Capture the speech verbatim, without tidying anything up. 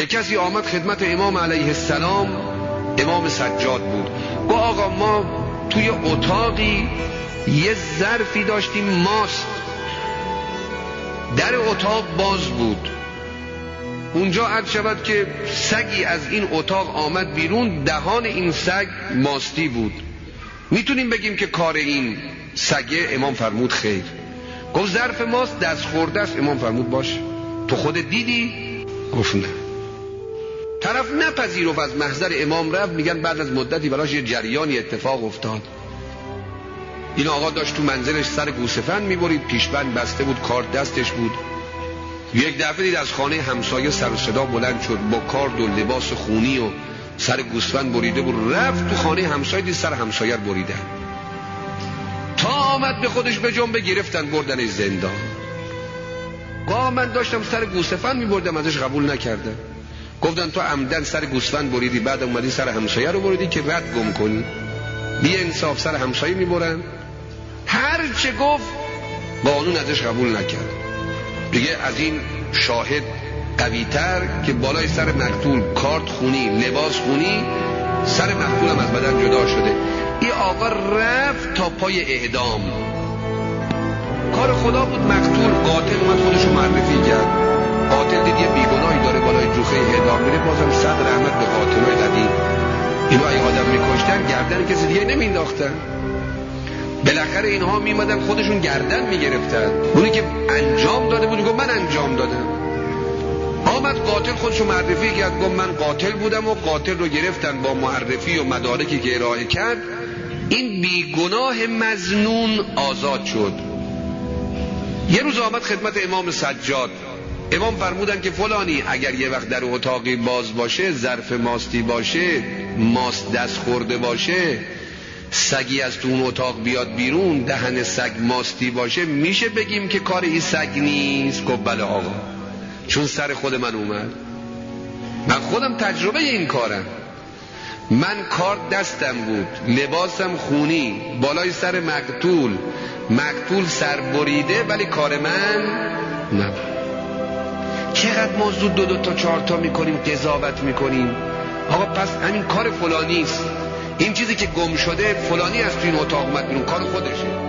یک کسی آمد خدمت امام علیه السلام، امام سجاد بود، گفت آقا ما توی اتاقی یه ظرفی داشتیم ماست، در اتاق باز بود، اونجا عرض شود که سگی از این اتاق آمد بیرون، دهان این سگ ماستی بود، میتونیم بگیم که کار این سگه؟ امام فرمود خیر. گفت ظرف ماست دست خورده است. امام فرمود باش، تو خود دیدی؟ گفت نه. طرف نپذیرفت، از محضر امام رفت. میگن بعد از مدتی براش یه جریانی اتفاق افتاد. این آقا داشت تو منزلش سر گوسفند میبرید، پیشبند بسته بود، کار دستش بود. یک دفعه دید از خانه همسایه سر و صدا بلند شد، با کارد و لباس خونی و سر گوسفند بریده بود، رفت تو خانه همسایه، دید سر همسایه رو بریدن. تا آمد به خودش به جنبه، گرفتن بردنش زندان. گاه من داشتم سر گوسفند میبردم، ازش قبول نکردم. گفتن تو عمدن سر گوسفند بریدی، بعد اومدی سر همسایه رو بریدی که رد گم کنی. بی انصاف سر همسایه میبرن. هر چه گفت قانون ازش قبول نکرد. دیگه از این شاهد قوی‌تر که بالای سر مقتول کارت خونی، لباس خونی، سر مقتول هم از بدن جدا شده. این آقا رفت تا پای اعدام. کار خدا بود. مقتول قاتل اومد خودشو معرفی کرد. قاتل دید یه بیگناهی داره بالای جوخه اعدام میره، بازم صد رحمت به قاتلای قدیم. اینو اگه آدم میکشتن گردن کسی دیگه نمینداختن. بالاخره اینها میمدن خودشون گردن میگرفتن. اونی که انجام داده بود گفت من انجام دادم. آمد قاتل خودشو معرفی کرد، گفت من قاتل بودم و قاتل رو گرفتن با معرفی و مدارکی که ارائه کرد. این بیگناه مظنون آزاد شد. یه روز آمد خدمت امام سجاد. امام فرمودن که فلانی اگر یه وقت در اتاقی باز باشه، ظرف ماستی باشه، ماست دست خورده باشه، سگی از تو اون اتاق بیاد بیرون، دهن سگ ماستی باشه، میشه بگیم که کار این سگ نیست؟ گفت بله آقا، چون سر خود من اومد، من خودم تجربه این کارم. من کار دستم بود، لباسم خونی، بالای سر مقتول، مقتول سر بریده، ولی کار من نبود. چقدر ما زود دو دو تا چهار تا میکنیم، قضاوت میکنیم. آقا پس همین کار فلانی است، این چیزی که گم شده فلانی از تو این اتاق اومد بیرون، کار خودشه.